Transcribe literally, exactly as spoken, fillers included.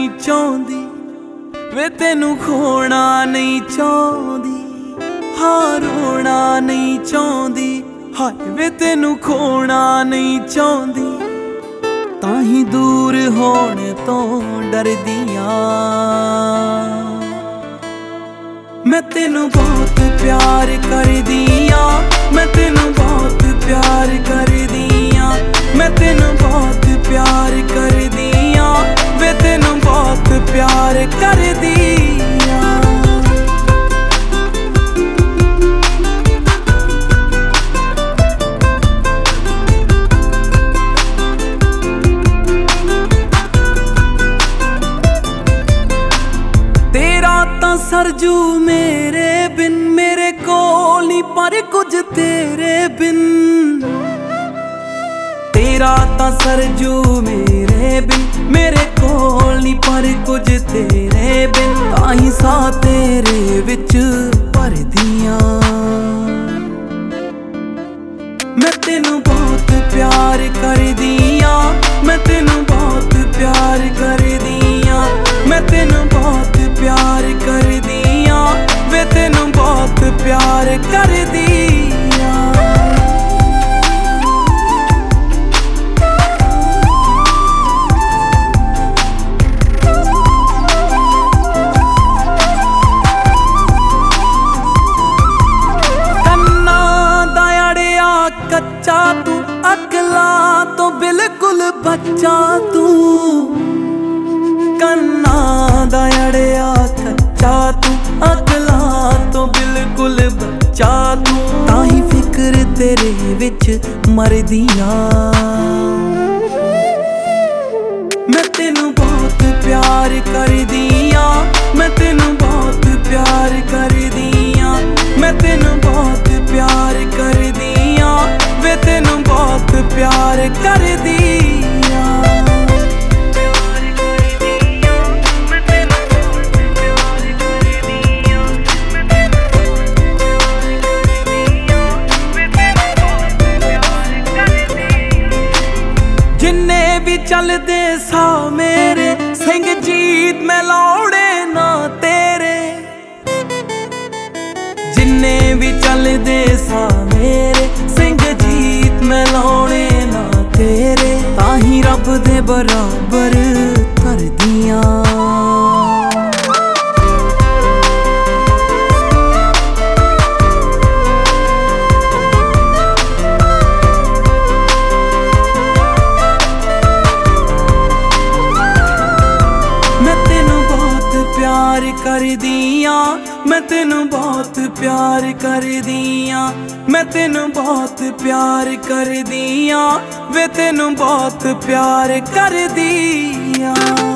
ਚਾਹੁੰਦੀ ਵੇ ਤੈਨੂੰ ਖੋਣਾ ਨਹੀਂ ਚਾਹੁੰਦੀ, ਹਾਂ ਰੋਣਾ ਨਹੀਂ ਚਾਹੁੰਦੀ, ਹਾਏ ਵੇ ਤੈਨੂੰ ਖੋਣਾ ਨਹੀਂ ਚਾਹੁੰਦੀ, ਤਾਂ ਹੀ ਦੂਰ ਹੋਣ ਤੋਂ ਡਰਦੀਆਂ। ਮੈਂ ਤੈਨੂੰ ਬਹੁਤ ਪਿਆਰ ਕਰਦੀ ਆਂ, ਮੈਂ ਤੈਨੂੰ ਬਹੁਤ ਪਿਆਰ ਕਰਦੀ ਆਂ, ਮੈਂ ਤੈਨੂੰ ਬਹੁਤ ਪਿਆਰ ਕਰਦੀ ਆਂ, ਵੇ ਤੈਨੂੰ ਬਹੁਤ ਪਿਆਰ ਕਰਦੀ ਆਂ। ਤੇਰਾ ਤਾਂ ਸਰਜੂ ਮੇਰੇ ਬਿਨ, ਮੇਰੇ ਕੋਲ ਨਹੀਂ ਪਰ ਕੁਝ ਤੇਰੇ ਬਿਨ। ਤੇਰਾ ਤਾਂ ਸਰਜੂ ਮੇਰੇ ਬਿਨ, ਮੇਰੇ ਕੋਲ ਨਹੀਂ ਪਰ ਕੁਝ ਤੇਰੇ ਬਿਨ, ਤਾਂ ਹੀ ਸਾਹ ਤੇਰੇ ਵਿੱਚ ਭਰਦੀਆਂ। ਮੈਂ ਤੈਨੂੰ ਬਹੁਤ ਪਿਆਰ ਕਰਦੀ ਆਂ, ਮੈਂ ਤੈਨੂੰ ਬਹੁਤ ਪਿਆਰ ਕਰਦੀ ਆਂ, ਮੈਂ ਤੈਨੂੰ ਬਹੁਤ ਪਿਆਰ ਕਰਦੀ ਆਂ, ਵੇ ਤੈਨੂੰ ਬਹੁਤ ਪਿਆਰ ਕਰਦੀ ਆਂ। ਕੰਨਾਂ ਦਾ ਅੜਿਆ ਕੱਚਾ ਤੂੰ, ਅਕਲਾਂ ਤੋਂ ਬਿਲਕੁਲ ਬੱਚਾ ਤੂੰ। ਕੰਨਾਂ ਦਾ ਅੜਿਆ ਕੱਚਾ ਤੂੰ, ਅਕਲਾਂ ਤੋਂ ਬਿਲਕੁਲ ਬੱਚਾ ਤੂੰ, ਤਾਂ ਹੀ ਫਿਕਰ ਤੇਰੇ ਵਿੱਚ ਮਰਦੀਆਂ। ਮੈਂ ਤੈਨੂੰ ਬਹੁਤ ਪਿਆਰ ਕਰਦੀ ਆਂ, ਮੈਂ ਤੈਨੂੰ ਬਹੁਤ ਪਿਆਰ ਕਰਦੀ ਆਂ, ਮੈਂ ਤੈਨੂੰ ਬਹੁਤ ਪਿਆਰ ਕਰਦੀ ਆਂ, ਵੇ ਤੈਨੂੰ ਬਹੁਤ ਪਿਆਰ ਕਰਦੀ ਆਂ। ਜਿੰਨੇ ਵੀ ਚੱਲਦੇ ਸਾ ਮੇਰੇ ਸਿੰਘ ਜੀਤ ਮੈਂ ਲਾਉਣੇ ਨਾ ਤੇਰੇ। ਜਿੰਨੇ ਵੀ ਚੱਲਦੇ ਸਾ ਮੇਰੇ ਸਿੰਘ ਜੀਤ ਮੈਂ ਲਾਉਣੇ ਨਾ ਤੇਰੇ, ਤਾਂ ਹੀ ਰੱਬ ਦੇ ਬਰਾਬਰ ਕਰਦੀਆਂ। ਪਿਆਰ ਕਰਦੀ ਆਂ, ਮੈਂ ਤੈਨੂੰ ਬਹੁਤ ਪਿਆਰ ਕਰਦੀ ਆਂ, ਮੈਂ ਤੈਨੂੰ ਬਹੁਤ ਪਿਆਰ ਕਰਦੀ ਆਂ, ਵੇ ਤੈਨੂੰ ਬਹੁਤ ਪਿਆਰ ਕਰਦੀ ਆਂ।